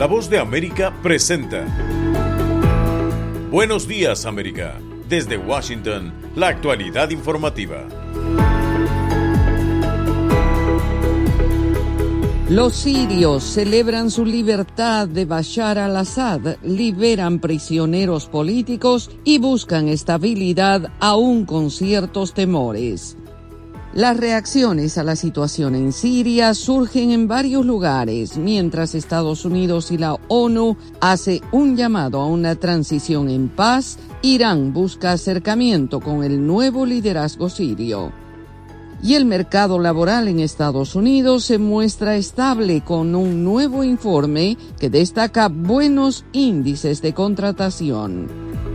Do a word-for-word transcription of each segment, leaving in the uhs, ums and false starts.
La Voz de América presenta Buenos Días, América. Desde Washington, la actualidad informativa. Los sirios celebran su libertad de Bashar al-Assad, liberan prisioneros políticos y buscan estabilidad aún con ciertos temores. Las reacciones a la situación en Siria surgen en varios lugares, mientras Estados Unidos y la ONU hace un llamado a una transición en paz. Irán busca acercamiento con el nuevo liderazgo sirio. Y el mercado laboral en Estados Unidos se muestra estable con un nuevo informe que destaca buenos índices de contratación.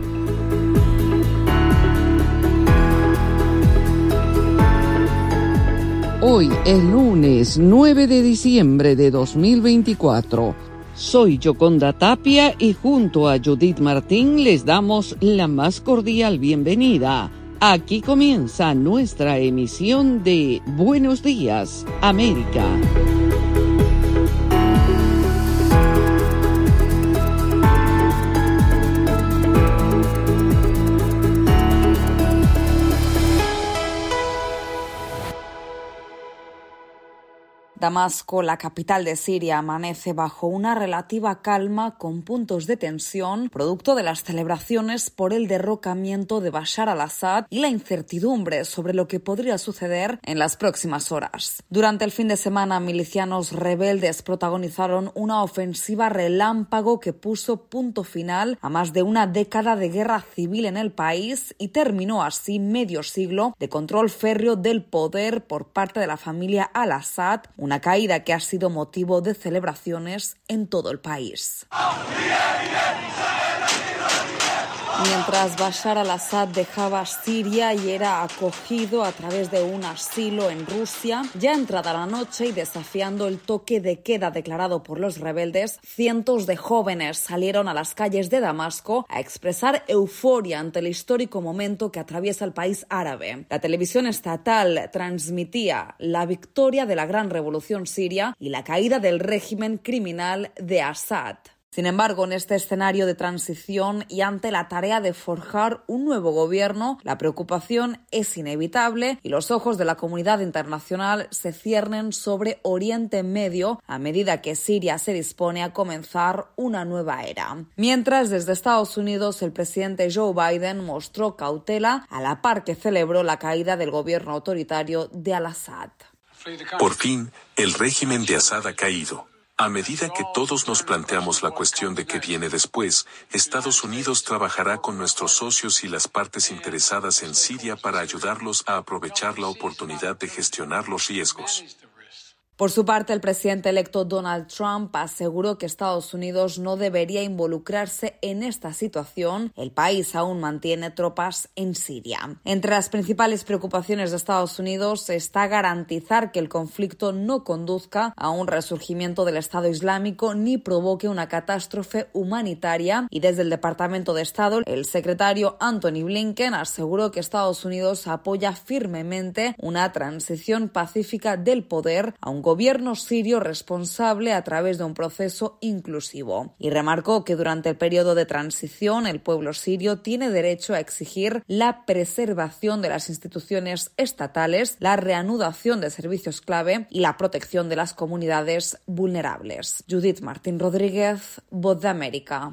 Hoy es lunes nueve de diciembre de dos mil veinticuatro. Soy Yoconda Tapia y junto a Judith Martín les damos la más cordial bienvenida. Aquí comienza nuestra emisión de Buenos Días, América. Damasco, la capital de Siria, amanece bajo una relativa calma con puntos de tensión, producto de las celebraciones por el derrocamiento de Bashar al-Assad y la incertidumbre sobre lo que podría suceder en las próximas horas. Durante el fin de semana, milicianos rebeldes protagonizaron una ofensiva relámpago que puso punto final a más de una década de guerra civil en el país y terminó así medio siglo de control férreo del poder por parte de la familia al-Assad, una caída que ha sido motivo de celebraciones en todo el país. Mientras Bashar al-Assad dejaba Siria y era acogido a través de un asilo en Rusia, ya entrada la noche y desafiando el toque de queda declarado por los rebeldes, cientos de jóvenes salieron a las calles de Damasco a expresar euforia ante el histórico momento que atraviesa el país árabe. La televisión estatal transmitía la victoria de la gran revolución siria y la caída del régimen criminal de Assad. Sin embargo, en este escenario de transición y ante la tarea de forjar un nuevo gobierno, la preocupación es inevitable y los ojos de la comunidad internacional se ciernen sobre Oriente Medio a medida que Siria se dispone a comenzar una nueva era. Mientras, desde Estados Unidos, el presidente Joe Biden mostró cautela a la par que celebró la caída del gobierno autoritario de al-Assad. Por fin, el régimen de Assad ha caído. A medida que todos nos planteamos la cuestión de qué viene después, Estados Unidos trabajará con nuestros socios y las partes interesadas en Siria para ayudarlos a aprovechar la oportunidad de gestionar los riesgos. Por su parte, el presidente electo Donald Trump aseguró que Estados Unidos no debería involucrarse en esta situación. El país aún mantiene tropas en Siria. Entre las principales preocupaciones de Estados Unidos está garantizar que el conflicto no conduzca a un resurgimiento del Estado Islámico ni provoque una catástrofe humanitaria. Y desde el Departamento de Estado, el secretario Antony Blinken aseguró que Estados Unidos apoya firmemente una transición pacífica del poder a un gobierno sirio responsable a través de un proceso inclusivo. Y remarcó que durante el periodo de transición el pueblo sirio tiene derecho a exigir la preservación de las instituciones estatales, la reanudación de servicios clave y la protección de las comunidades vulnerables. Judith Martín Rodríguez, Voz de América.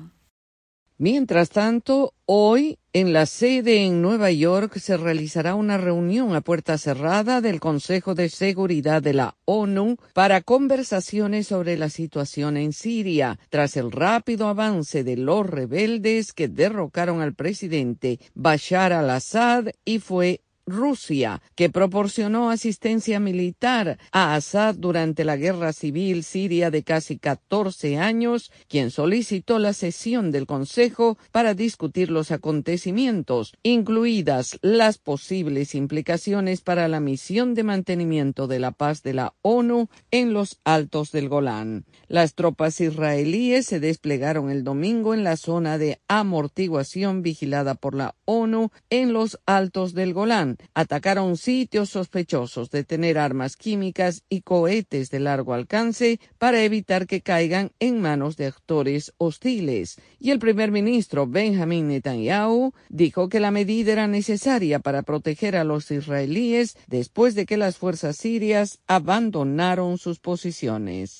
Mientras tanto, hoy en la sede en Nueva York se realizará una reunión a puerta cerrada del Consejo de Seguridad de la ONU para conversaciones sobre la situación en Siria, tras el rápido avance de los rebeldes que derrocaron al presidente Bashar al-Assad y fue Rusia, que proporcionó asistencia militar a Assad durante la guerra civil siria de casi catorce años, quien solicitó la sesión del Consejo para discutir los acontecimientos, incluidas las posibles implicaciones para la misión de mantenimiento de la paz de la ONU en los Altos del Golán. Las tropas israelíes se desplegaron el domingo en la zona de amortiguación vigilada por la ONU en los Altos del Golán, Irán atacaron sitios sospechosos de tener armas químicas y cohetes de largo alcance para evitar que caigan en manos de actores hostiles. Y el primer ministro Benjamin Netanyahu dijo que la medida era necesaria para proteger a los israelíes después de que las fuerzas sirias abandonaron sus posiciones.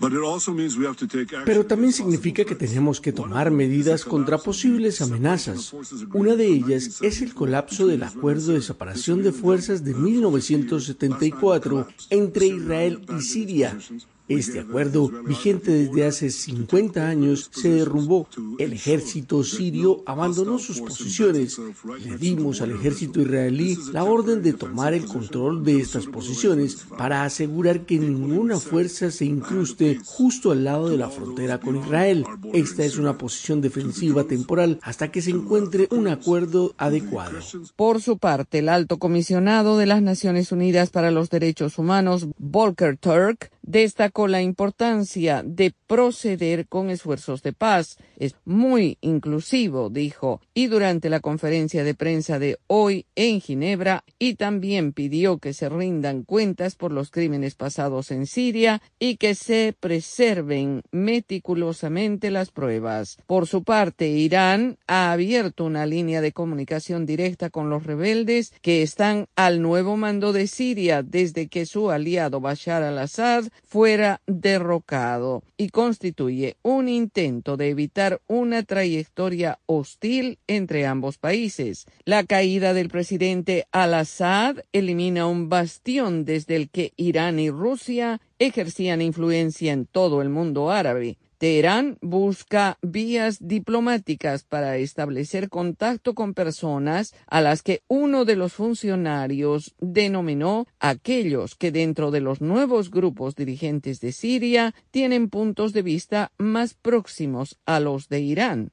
Pero también significa que tenemos que tomar medidas contra posibles amenazas. Una de ellas es el colapso del acuerdo de separación de fuerzas de mil novecientos setenta y cuatro entre Israel y Siria. Este acuerdo, vigente desde hace cincuenta años, se derrumbó. El ejército sirio abandonó sus posiciones. Le dimos al ejército israelí la orden de tomar el control de estas posiciones para asegurar que ninguna fuerza se incruste justo al lado de la frontera con Israel. Esta es una posición defensiva temporal hasta que se encuentre un acuerdo adecuado. Por su parte, el alto comisionado de las Naciones Unidas para los Derechos Humanos, Volker Turk, destacó la importancia de proceder con esfuerzos de paz. Es muy inclusivo, dijo, y durante la conferencia de prensa de hoy en Ginebra, y también pidió que se rindan cuentas por los crímenes pasados en Siria y que se preserven meticulosamente las pruebas. Por su parte, Irán ha abierto una línea de comunicación directa con los rebeldes que están al nuevo mando de Siria desde que su aliado Bashar al-Assad fuera derrocado, y constituye un intento de evitar una trayectoria hostil entre ambos países. La caída del presidente al-Assad elimina un bastión desde el que Irán y Rusia ejercían influencia en todo el mundo árabe. Teherán busca vías diplomáticas para establecer contacto con personas a las que uno de los funcionarios denominó aquellos que dentro de los nuevos grupos dirigentes de Siria tienen puntos de vista más próximos a los de Irán.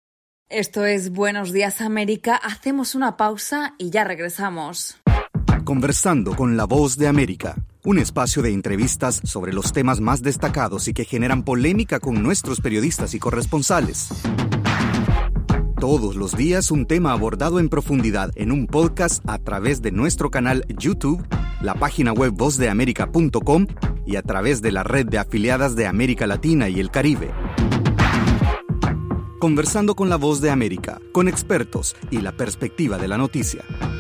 Esto es Buenos Días América. Hacemos una pausa y ya regresamos. Conversando con la Voz de América, un espacio de entrevistas sobre los temas más destacados y que generan polémica con nuestros periodistas y corresponsales. Todos los días un tema abordado en profundidad en un podcast a través de nuestro canal YouTube, la página web voz de américa punto com y a través de la red de afiliadas de América Latina y el Caribe. Conversando con la Voz de América, con expertos y la perspectiva de la noticia.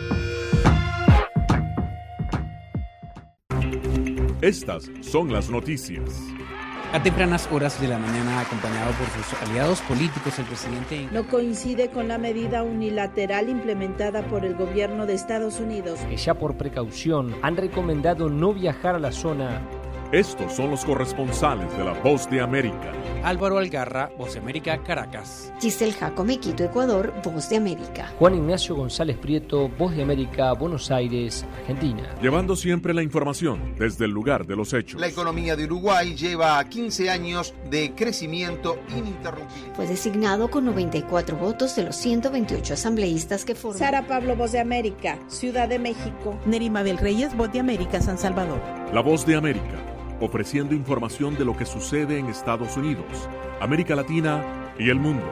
Estas son las noticias. A tempranas horas de la mañana, acompañado por sus aliados políticos, el presidente no coincide con la medida unilateral implementada por el gobierno de Estados Unidos, que ya por precaución han recomendado no viajar a la zona. Estos son los corresponsales de la Voz de América. Álvaro Algarra, Voz de América, Caracas. Giselle Jacome, Quito, Ecuador, Voz de América. Juan Ignacio González Prieto, Voz de América, Buenos Aires, Argentina. Llevando siempre la información desde el lugar de los hechos. La economía de Uruguay lleva quince años de crecimiento ininterrumpido. Fue designado con noventa y cuatro votos de los ciento veintiocho asambleístas que forman. Sara Pablo, Voz de América, Ciudad de México. Nerima Bel Reyes, Voz de América, San Salvador. La Voz de América, ofreciendo información de lo que sucede en Estados Unidos, América Latina y el mundo.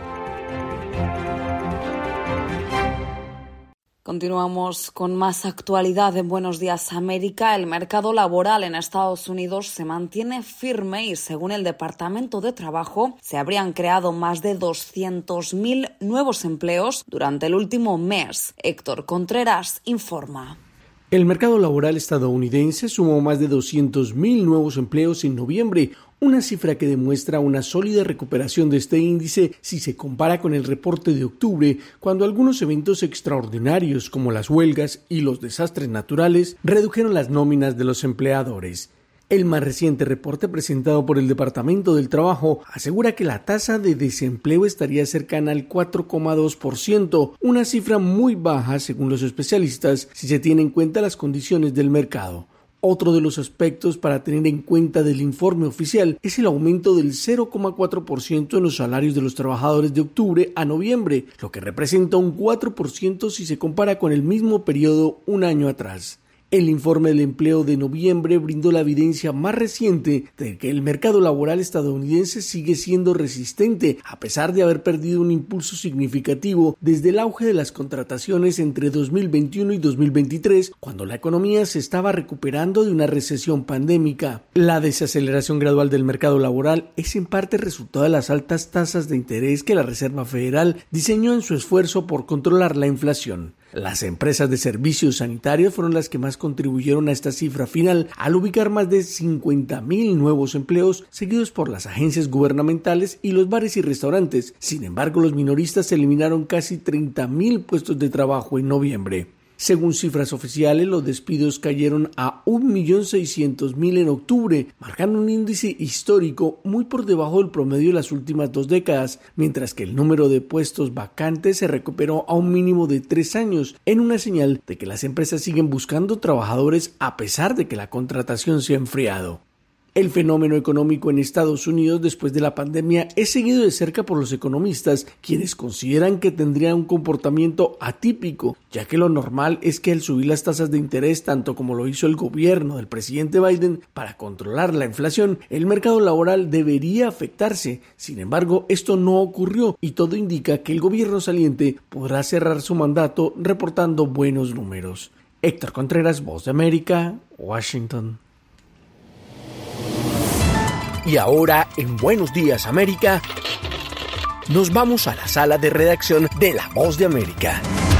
Continuamos con más actualidad en Buenos Días América. El mercado laboral en Estados Unidos se mantiene firme y, según el Departamento de Trabajo, se habrían creado más de doscientos mil nuevos empleos durante el último mes. Héctor Contreras informa. El mercado laboral estadounidense sumó más de doscientos mil nuevos empleos en noviembre, una cifra que demuestra una sólida recuperación de este índice si se compara con el reporte de octubre, cuando algunos eventos extraordinarios como las huelgas y los desastres naturales redujeron las nóminas de los empleadores. El más reciente reporte presentado por el Departamento del Trabajo asegura que la tasa de desempleo estaría cercana al cuatro coma dos por ciento, una cifra muy baja según los especialistas si se tiene en cuenta las condiciones del mercado. Otro de los aspectos para tener en cuenta del informe oficial es el aumento del cero coma cuatro por ciento en los salarios de los trabajadores de octubre a noviembre, lo que representa un cuatro por ciento si se compara con el mismo periodo un año atrás. El informe del empleo de noviembre brindó la evidencia más reciente de que el mercado laboral estadounidense sigue siendo resistente, a pesar de haber perdido un impulso significativo desde el auge de las contrataciones entre dos mil veintiuno y dos mil veintitrés, cuando la economía se estaba recuperando de una recesión pandémica. La desaceleración gradual del mercado laboral es en parte resultado de las altas tasas de interés que la Reserva Federal diseñó en su esfuerzo por controlar la inflación. Las empresas de servicios sanitarios fueron las que más contribuyeron a esta cifra final, al ubicar más de cincuenta mil nuevos empleos, seguidos por las agencias gubernamentales y los bares y restaurantes. Sin embargo, los minoristas eliminaron casi treinta mil puestos de trabajo en noviembre. Según cifras oficiales, los despidos cayeron a un millón seiscientos mil en octubre, marcando un índice histórico muy por debajo del promedio de las últimas dos décadas, mientras que el número de puestos vacantes se recuperó a un mínimo de tres años, en una señal de que las empresas siguen buscando trabajadores a pesar de que la contratación se ha enfriado. El fenómeno económico en Estados Unidos después de la pandemia es seguido de cerca por los economistas, quienes consideran que tendría un comportamiento atípico, ya que lo normal es que al subir las tasas de interés, tanto como lo hizo el gobierno del presidente Biden para controlar la inflación, el mercado laboral debería afectarse. Sin embargo, esto no ocurrió y todo indica que el gobierno saliente podrá cerrar su mandato reportando buenos números. Héctor Contreras, Voz de América, Washington. Y ahora, en Buenos Días América, nos vamos a la sala de redacción de La Voz de América.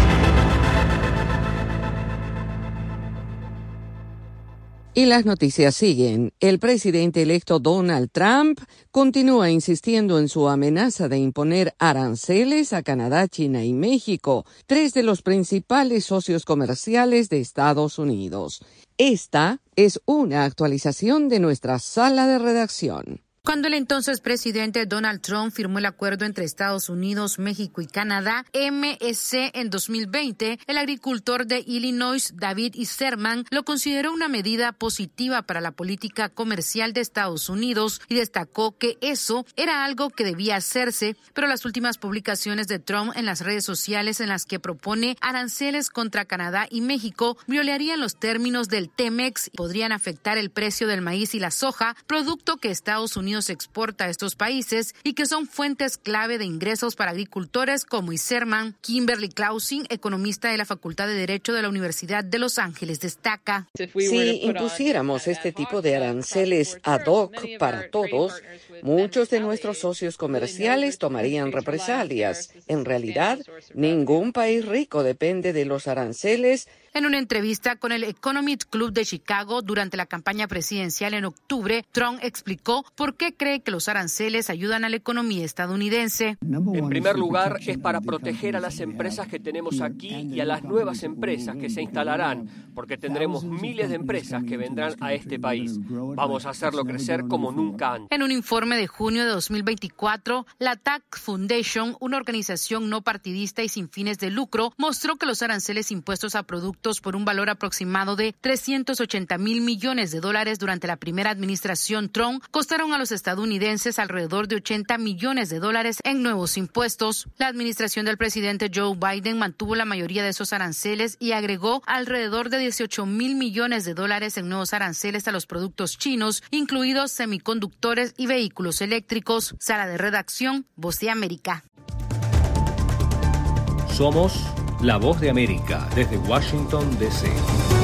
Y las noticias siguen. El presidente electo Donald Trump continúa insistiendo en su amenaza de imponer aranceles a Canadá, China y México, tres de los principales socios comerciales de Estados Unidos. Esta es una actualización de nuestra sala de redacción. Cuando el entonces presidente Donald Trump firmó el acuerdo entre Estados Unidos, México y Canadá, M E C, en dos mil veinte, el agricultor de Illinois, David Iserman, lo consideró una medida positiva para la política comercial de Estados Unidos y destacó que eso era algo que debía hacerse, pero las últimas publicaciones de Trump en las redes sociales en las que propone aranceles contra Canadá y México violarían los términos del T-MEX y podrían afectar el precio del maíz y la soja, producto que Estados Unidos exporta a estos países y que son fuentes clave de ingresos para agricultores como Iserman. Kimberly Clausing, economista de la Facultad de Derecho de la Universidad de Los Ángeles, destaca: si impusiéramos este tipo de aranceles ad hoc para todos, muchos de nuestros socios comerciales tomarían represalias. En realidad, ningún país rico depende de los aranceles. En una entrevista con el Economic Club de Chicago durante la campaña presidencial en octubre, Trump explicó por qué cree que los aranceles ayudan a la economía estadounidense. En primer lugar, es para proteger a las empresas que tenemos aquí y a las nuevas empresas que se instalarán, porque tendremos miles de empresas que vendrán a este país. Vamos a hacerlo crecer como nunca antes. En un informe de junio de dos mil veinticuatro, la Tax Foundation, una organización no partidista y sin fines de lucro, mostró que los aranceles impuestos a productos por un valor aproximado de trescientos ochenta mil millones de dólares durante la primera administración Trump costaron a los estadounidenses alrededor de ochenta millones de dólares en nuevos impuestos. La administración del presidente Joe Biden mantuvo la mayoría de esos aranceles y agregó alrededor de dieciocho mil millones de dólares en nuevos aranceles a los productos chinos, incluidos semiconductores y vehículos eléctricos. Sala de redacción, Voz de América. Somos La Voz de América, desde Washington, D C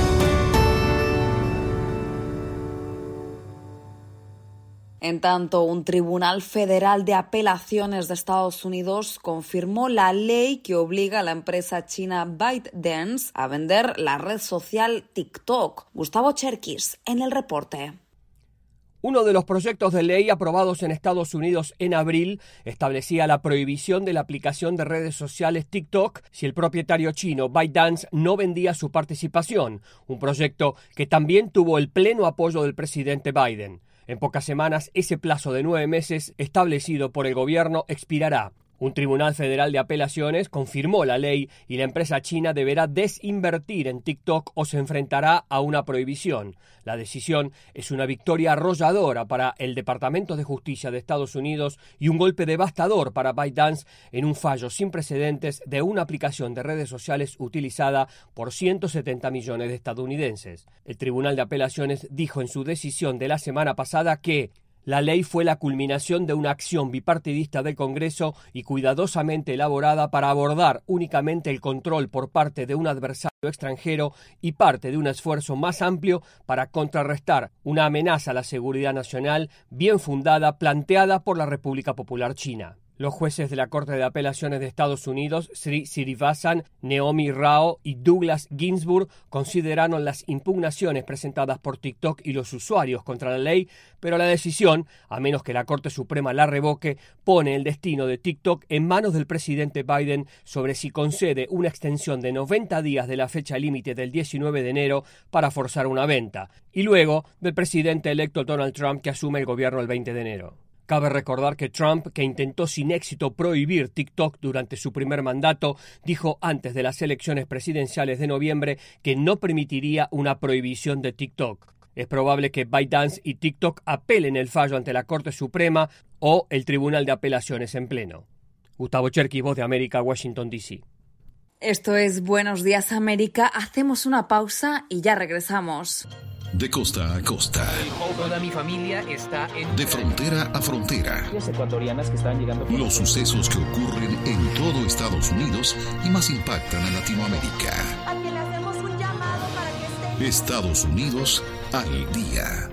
En tanto, un tribunal federal de apelaciones de Estados Unidos confirmó la ley que obliga a la empresa china ByteDance a vender la red social TikTok. Gustavo Cherkis, en el reporte. Uno de los proyectos de ley aprobados en Estados Unidos en abril establecía la prohibición de la aplicación de redes sociales TikTok si el propietario chino ByteDance no vendía su participación, un proyecto que también tuvo el pleno apoyo del presidente Biden. En pocas semanas, ese plazo de nueve meses establecido por el gobierno expirará. Un tribunal federal de apelaciones confirmó la ley y la empresa china deberá desinvertir en TikTok o se enfrentará a una prohibición. La decisión es una victoria arrolladora para el Departamento de Justicia de Estados Unidos y un golpe devastador para ByteDance en un fallo sin precedentes de una aplicación de redes sociales utilizada por ciento setenta millones de estadounidenses. El Tribunal de Apelaciones dijo en su decisión de la semana pasada que la ley fue la culminación de una acción bipartidista del Congreso y cuidadosamente elaborada para abordar únicamente el control por parte de un adversario extranjero y parte de un esfuerzo más amplio para contrarrestar una amenaza a la seguridad nacional bien fundada planteada por la República Popular China. Los jueces de la Corte de Apelaciones de Estados Unidos, Sri Srinivasan, Naomi Rao y Douglas Ginsburg, consideraron las impugnaciones presentadas por TikTok y los usuarios contra la ley, pero la decisión, a menos que la Corte Suprema la revoque, pone el destino de TikTok en manos del presidente Biden sobre si concede una extensión de noventa días de la fecha límite del diecinueve de enero para forzar una venta, y luego del presidente electo Donald Trump que asume el gobierno el veinte de enero. Cabe recordar que Trump, que intentó sin éxito prohibir TikTok durante su primer mandato, dijo antes de las elecciones presidenciales de noviembre que no permitiría una prohibición de TikTok. Es probable que ByteDance y TikTok apelen el fallo ante la Corte Suprema o el Tribunal de Apelaciones en pleno. Gustavo Cherkis, Voz de América, Washington, D C. Esto es Buenos Días América. Hacemos una pausa y ya regresamos. De costa a costa. Toda mi familia está en... De frontera a frontera. Ecuatorianas que están llegando por... Los sucesos que ocurren en todo Estados Unidos y más impactan a Latinoamérica. A que le hacemos un llamado para que estén... Estados Unidos al día.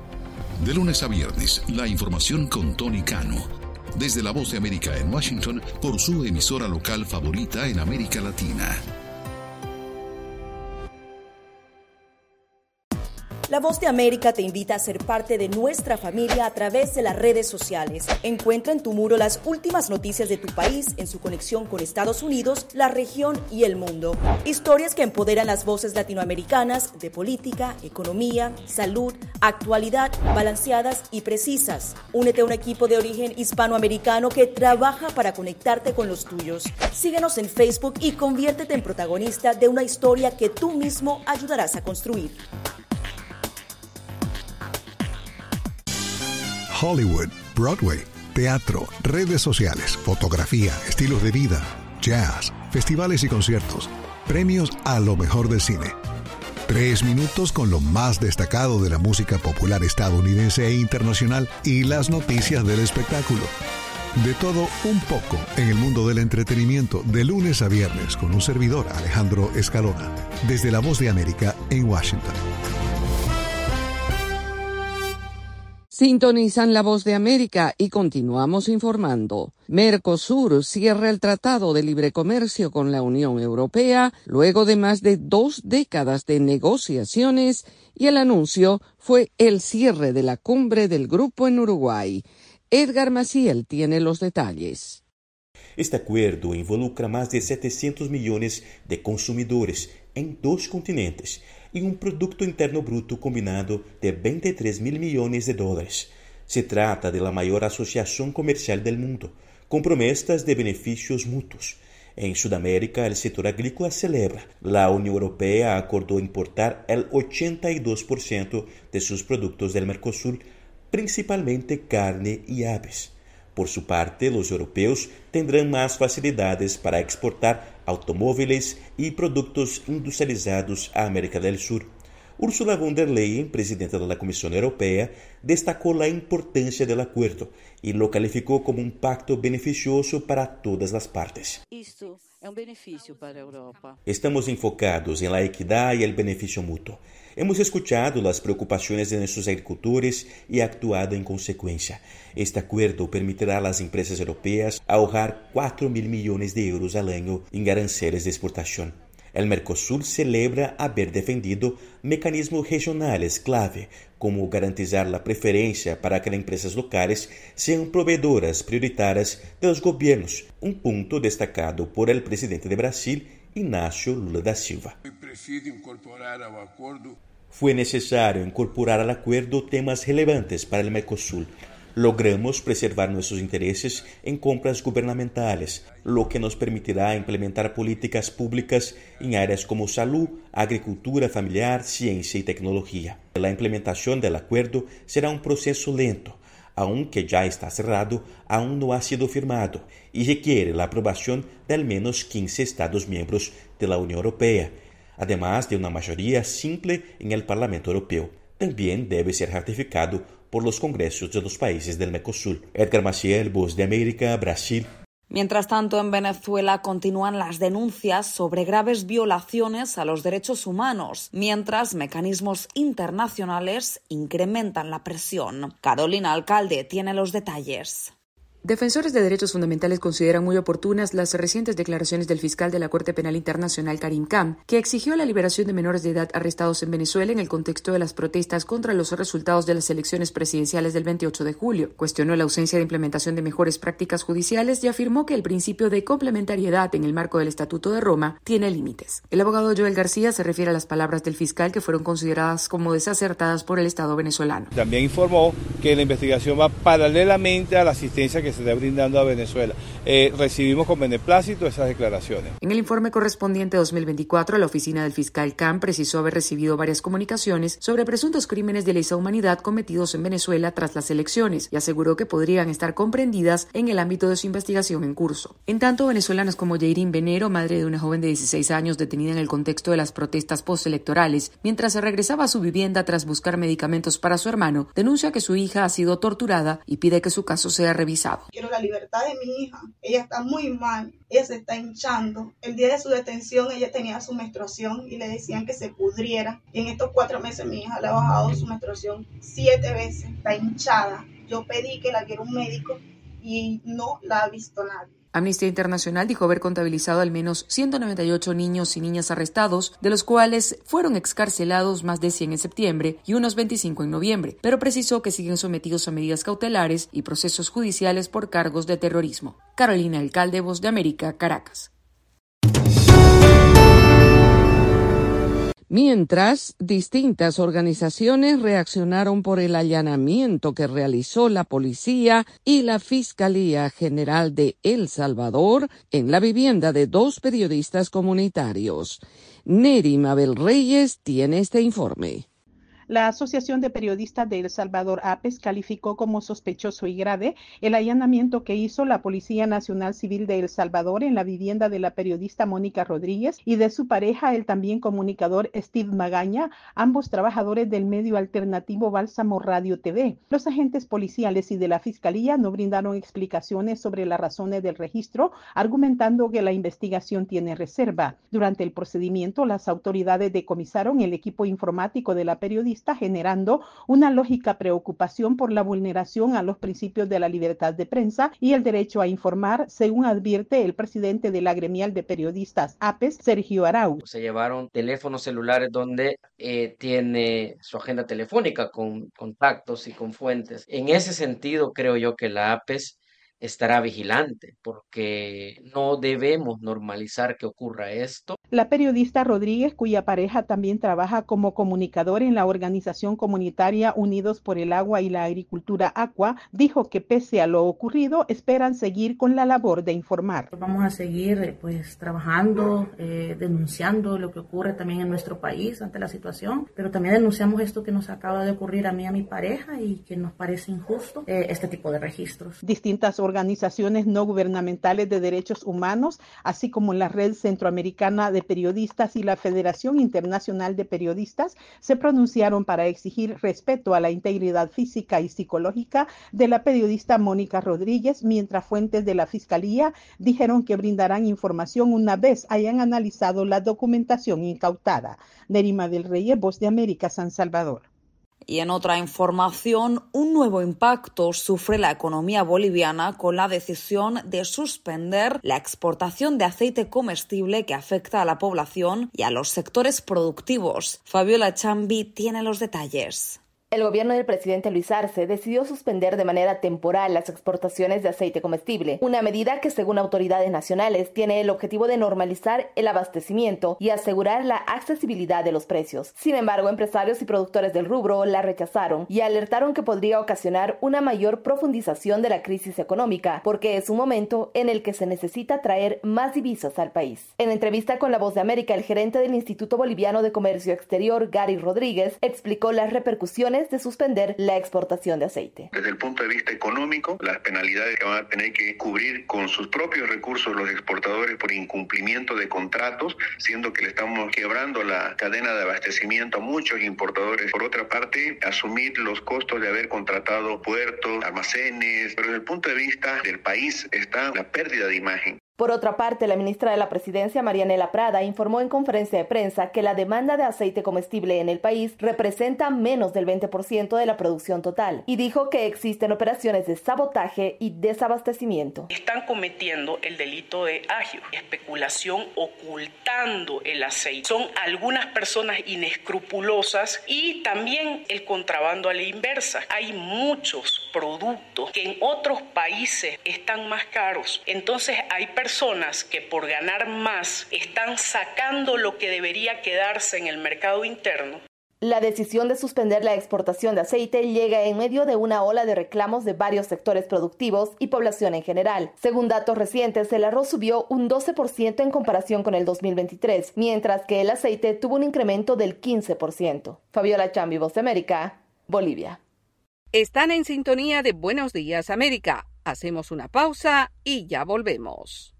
De lunes a viernes, la información con Tony Cano. Desde La Voz de América en Washington, por su emisora local favorita en América Latina. La Voz de América te invita a ser parte de nuestra familia a través de las redes sociales. Encuentra en tu muro las últimas noticias de tu país en su conexión con Estados Unidos, la región y el mundo. Historias que empoderan las voces latinoamericanas de política, economía, salud, actualidad, balanceadas y precisas. Únete a un equipo de origen hispanoamericano que trabaja para conectarte con los tuyos. Síguenos en Facebook y conviértete en protagonista de una historia que tú mismo ayudarás a construir. Hollywood, Broadway, teatro, redes sociales, fotografía, estilos de vida, jazz, festivales y conciertos, premios a lo mejor del cine. Tres minutos con lo más destacado de la música popular estadounidense e internacional y las noticias del espectáculo. De todo un poco en el mundo del entretenimiento de lunes a viernes con un servidor, Alejandro Escalona, desde La Voz de América en Washington. Sintonizan La Voz de América y continuamos informando. Mercosur cierra el Tratado de Libre Comercio con la Unión Europea luego de más de dos décadas de negociaciones y el anuncio fue el cierre de la cumbre del grupo en Uruguay. Edgar Maciel tiene los detalles. Este acuerdo involucra más de setecientos millones de consumidores en dos continentes y un Producto Interno Bruto combinado de veintitrés mil millones de dólares. Se trata de la mayor asociación comercial del mundo, con promesas de beneficios mutuos. En Sudamérica, el sector agrícola celebra. La Unión Europea acordó importar el ochenta y dos por ciento de sus productos del Mercosur, principalmente carne y aves. Por su parte, los europeos tendrán más facilidades para exportar automóviles y productos industrializados a América del Sur. Ursula von der Leyen, presidenta de la Comisión Europea, destacó la importancia del acuerdo y lo calificó como un pacto beneficioso para todas las partes. Esto es un beneficio para Europa. Estamos enfocados en la equidad y el beneficio mutuo. Hemos escuchado las preocupaciones de nuestros agricultores y actuado en consecuencia. Este acuerdo permitirá a las empresas europeas ahorrar cuatro mil millones de euros al año en aranceles de exportación. El Mercosur celebra haber defendido mecanismos regionales clave, como garantizar la preferencia para que las empresas locales sean proveedoras prioritarias de los gobiernos, un punto destacado por el presidente de Brasil, Inácio Lula da Silva. Fue necesario incorporar al acuerdo temas relevantes para el Mercosur: logramos preservar nuestros intereses en compras gubernamentales, lo que nos permitirá implementar políticas públicas en áreas como salud, agricultura familiar, ciencia y tecnología. La implementación del acuerdo será un proceso lento, aunque ya está cerrado, aún no ha sido firmado y requiere la aprobación de al menos quince Estados miembros de la Unión Europea, además de una mayoría simple en el Parlamento Europeo. También debe ser ratificado por los congresos de los países del Mercosur. Edgar Maciel, Voz de América, Brasil. Mientras tanto, en Venezuela continúan las denuncias sobre graves violaciones a los derechos humanos, mientras mecanismos internacionales incrementan la presión. Carolina Alcalde tiene los detalles. Defensores de derechos fundamentales consideran muy oportunas las recientes declaraciones del fiscal de la Corte Penal Internacional, Karim Khan, que exigió la liberación de menores de edad arrestados en Venezuela en el contexto de las protestas contra los resultados de las elecciones presidenciales del veintiocho de julio. Cuestionó la ausencia de implementación de mejores prácticas judiciales y afirmó que el principio de complementariedad en el marco del Estatuto de Roma tiene límites. El abogado Joel García se refiere a las palabras del fiscal que fueron consideradas como desacertadas por el Estado venezolano. También informó que la investigación va paralelamente a la asistencia que se está brindando a Venezuela. Eh, recibimos con beneplácito esas declaraciones. En el informe correspondiente dos mil veinticuatro, la oficina del fiscal Khan precisó haber recibido varias comunicaciones sobre presuntos crímenes de lesa humanidad cometidos en Venezuela tras las elecciones y aseguró que podrían estar comprendidas en el ámbito de su investigación en curso. En tanto, venezolanas como Yairín Venero, madre de una joven de dieciséis años detenida en el contexto de las protestas postelectorales, mientras se regresaba a su vivienda tras buscar medicamentos para su hermano, denuncia que su hija ha sido torturada y pide que su caso sea revisado. Quiero la libertad de mi hija. Ella está muy mal. Ella se está hinchando. El día de su detención ella tenía su menstruación y le decían que se pudriera. Y en estos cuatro meses mi hija le ha bajado su menstruación siete veces. Está hinchada. Yo pedí que la viera un médico y no la ha visto nadie. Amnistía Internacional dijo haber contabilizado al menos ciento noventa y ocho niños y niñas arrestados, de los cuales fueron excarcelados más de cien en septiembre y unos veinticinco en noviembre, pero precisó que siguen sometidos a medidas cautelares y procesos judiciales por cargos de terrorismo. Carolina Alcalde, Voz de América, Caracas. Mientras, distintas organizaciones reaccionaron por el allanamiento que realizó la policía y la Fiscalía General de El Salvador en la vivienda de dos periodistas comunitarios. Neri Mabel Reyes tiene este informe. La Asociación de Periodistas de El Salvador, A P E S, calificó como sospechoso y grave el allanamiento que hizo la Policía Nacional Civil de El Salvador en la vivienda de la periodista Mónica Rodríguez y de su pareja, el también comunicador Steve Magaña, ambos trabajadores del medio alternativo Bálsamo Radio T V. Los agentes policiales y de la Fiscalía no brindaron explicaciones sobre las razones del registro, argumentando que la investigación tiene reserva. Durante el procedimiento, las autoridades decomisaron el equipo informático de la periodista, generando una lógica preocupación por la vulneración a los principios de la libertad de prensa y el derecho a informar, según advierte el presidente de la gremial de periodistas A P E S, Sergio Arau. Se llevaron teléfonos celulares donde eh, tiene su agenda telefónica con contactos y con fuentes. En ese sentido, creo yo que la A P E S estará vigilante, porque no debemos normalizar que ocurra esto. La periodista Rodríguez, cuya pareja también trabaja como comunicador en la organización comunitaria Unidos por el Agua y la Agricultura Aqua, dijo que pese a lo ocurrido, esperan seguir con la labor de informar. Vamos a seguir pues trabajando, eh, denunciando lo que ocurre también en nuestro país ante la situación, pero también denunciamos esto que nos acaba de ocurrir a mí y a mi pareja y que nos parece injusto, eh, este tipo de registros. Distintas organizaciones no gubernamentales de derechos humanos, así como la Red Centroamericana de Periodistas y la Federación Internacional de Periodistas, se pronunciaron para exigir respeto a la integridad física y psicológica de la periodista Mónica Rodríguez, mientras fuentes de la Fiscalía dijeron que brindarán información una vez hayan analizado la documentación incautada. Nerima del Reyes, Voz de América, San Salvador. Y en otra información, un nuevo impacto sufre la economía boliviana con la decisión de suspender la exportación de aceite comestible que afecta a la población y a los sectores productivos. Fabiola Chambi tiene los detalles. El gobierno del presidente Luis Arce decidió suspender de manera temporal las exportaciones de aceite comestible, una medida que, según autoridades nacionales, tiene el objetivo de normalizar el abastecimiento y asegurar la accesibilidad de los precios. Sin embargo, empresarios y productores del rubro la rechazaron y alertaron que podría ocasionar una mayor profundización de la crisis económica, porque es un momento en el que se necesita traer más divisas al país. En entrevista con La Voz de América, el gerente del Instituto Boliviano de Comercio Exterior, Gary Rodríguez, explicó las repercusiones de suspender la exportación de aceite. Desde el punto de vista económico, las penalidades que van a tener que cubrir con sus propios recursos los exportadores por incumplimiento de contratos, siendo que le estamos quebrando la cadena de abastecimiento a muchos importadores. Por otra parte, asumir los costos de haber contratado puertos, almacenes, pero desde el punto de vista del país está la pérdida de imagen. Por otra parte, la ministra de la Presidencia, Marianela Prada, informó en conferencia de prensa que la demanda de aceite comestible en el país representa menos del veinte por ciento de la producción total y dijo que existen operaciones de sabotaje y desabastecimiento. Están cometiendo el delito de agio, especulación ocultando el aceite. Son algunas personas inescrupulosas y también el contrabando a la inversa. Hay muchos productos que en otros países están más caros. Entonces hay personas personas que por ganar más están sacando lo que debería quedarse en el mercado interno. La decisión de suspender la exportación de aceite llega en medio de una ola de reclamos de varios sectores productivos y población en general. Según datos recientes, el arroz subió un doce por ciento en comparación con el dos mil veintitrés, mientras que el aceite tuvo un incremento del quince por ciento. Fabiola Chambi, Voz de América, Bolivia. Están en sintonía de Buenos Días, América. Hacemos una pausa y ya volvemos.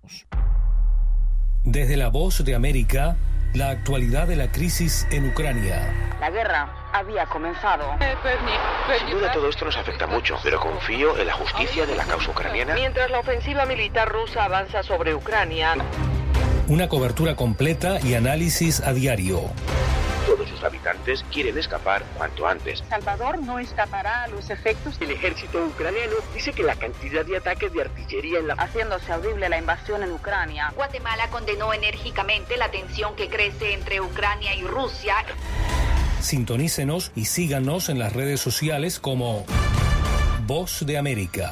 Desde La Voz de América, la actualidad de la crisis en Ucrania. La guerra había comenzado. Sin duda todo esto nos afecta mucho, pero confío en la justicia de la causa ucraniana. Mientras la ofensiva militar rusa avanza sobre Ucrania. Una cobertura completa y análisis a diario. Todos sus habitantes quieren escapar cuanto antes. Salvador no escapará a los efectos. El ejército ucraniano dice que la cantidad de ataques de artillería en la... haciéndose audible la invasión en Ucrania. Guatemala condenó enérgicamente la tensión que crece entre Ucrania y Rusia. Sintonícenos y síganos en las redes sociales como Voz de América.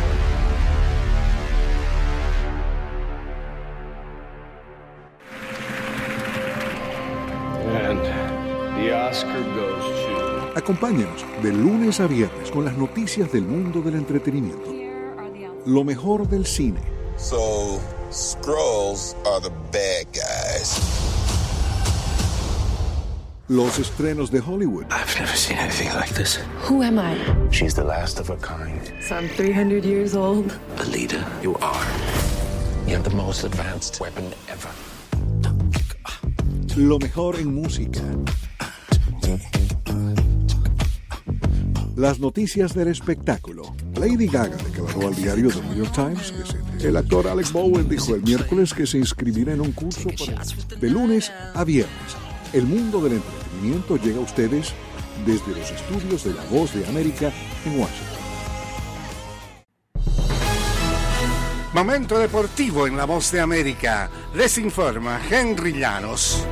Acompáñenos de lunes a viernes con las noticias del mundo del entretenimiento. Lo mejor del cine. So, Skrulls are the bad guys. Los estrenos de Hollywood. I've never seen anything like this. Who am I? She's the last of her kind. So I'm three hundred years old. Alita, you are. You have the most advanced weapon ever. Lo mejor en música. Las noticias del espectáculo. Lady Gaga declaró al diario The New York Times que se... el actor Alec Bowen dijo el miércoles que se inscribirá en un curso para... de lunes a viernes. El mundo del entretenimiento llega a ustedes desde los estudios de La Voz de América en Washington. Momento deportivo en La Voz de América. Les informa Henry Llanos.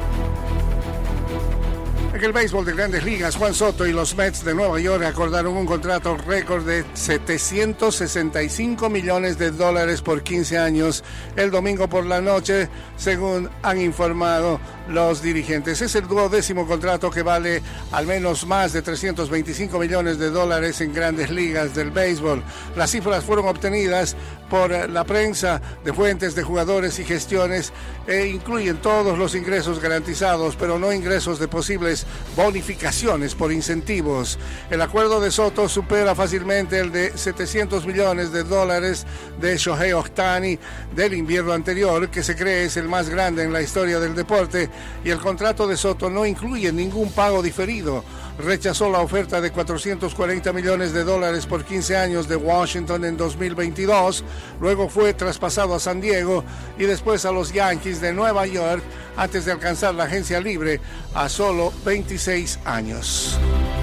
En el béisbol de Grandes Ligas, Juan Soto y los Mets de Nueva York acordaron un contrato récord de setecientos sesenta y cinco millones de dólares por quince años el domingo por la noche, según han informado los dirigentes. Es el duodécimo contrato que vale al menos más de trescientos veinticinco millones de dólares en Grandes Ligas del béisbol. Las cifras fueron obtenidas por la prensa de fuentes de jugadores y gestiones e incluyen todos los ingresos garantizados, pero no ingresos de posibles bonificaciones por incentivos. El acuerdo de Soto supera fácilmente el de setecientos millones de dólares de Shohei Ohtani del invierno anterior, que se cree es el más grande en la historia del deporte, y el contrato de Soto no incluye ningún pago diferido. Rechazó la oferta de cuatrocientos cuarenta millones de dólares por quince años de Washington en dos mil veintidós, luego fue traspasado a San Diego y después a los Yankees de Nueva York antes de alcanzar la agencia libre a solo veintiséis años.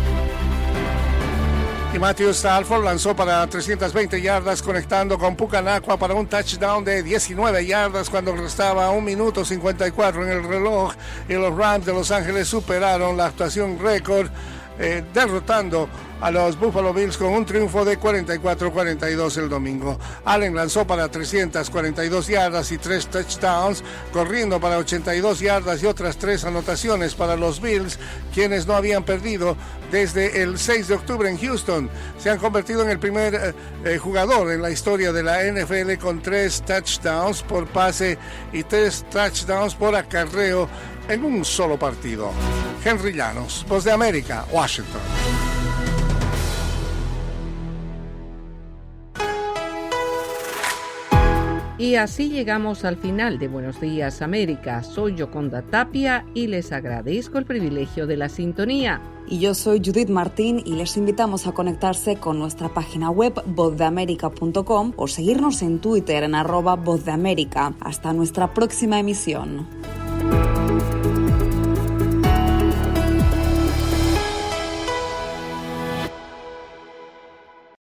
Y Matthew Stafford lanzó para trescientas veinte yardas conectando con Pucanacua para un touchdown de diecinueve yardas cuando restaba un minuto cincuenta y cuatro en el reloj, y los Rams de Los Ángeles superaron la actuación récord eh, derrotando a los Buffalo Bills con un triunfo de cuarenta y cuatro a cuarenta y dos el domingo. Allen lanzó para trescientas cuarenta y dos yardas y tres touchdowns, corriendo para ochenta y dos yardas y otras tres anotaciones para los Bills, quienes no habían perdido desde el seis de octubre en Houston. Se han convertido en el primer eh, eh, jugador en la historia de la N F L con tres touchdowns por pase y tres touchdowns por acarreo en un solo partido. Henry Llanos, Voz de América, Washington. Y así llegamos al final de Buenos Días América. Soy Yoconda Tapia y les agradezco el privilegio de la sintonía. Y yo soy Judith Martín y les invitamos a conectarse con nuestra página web voz de américa punto com o seguirnos en Twitter en arroba Voz de América. Hasta nuestra próxima emisión.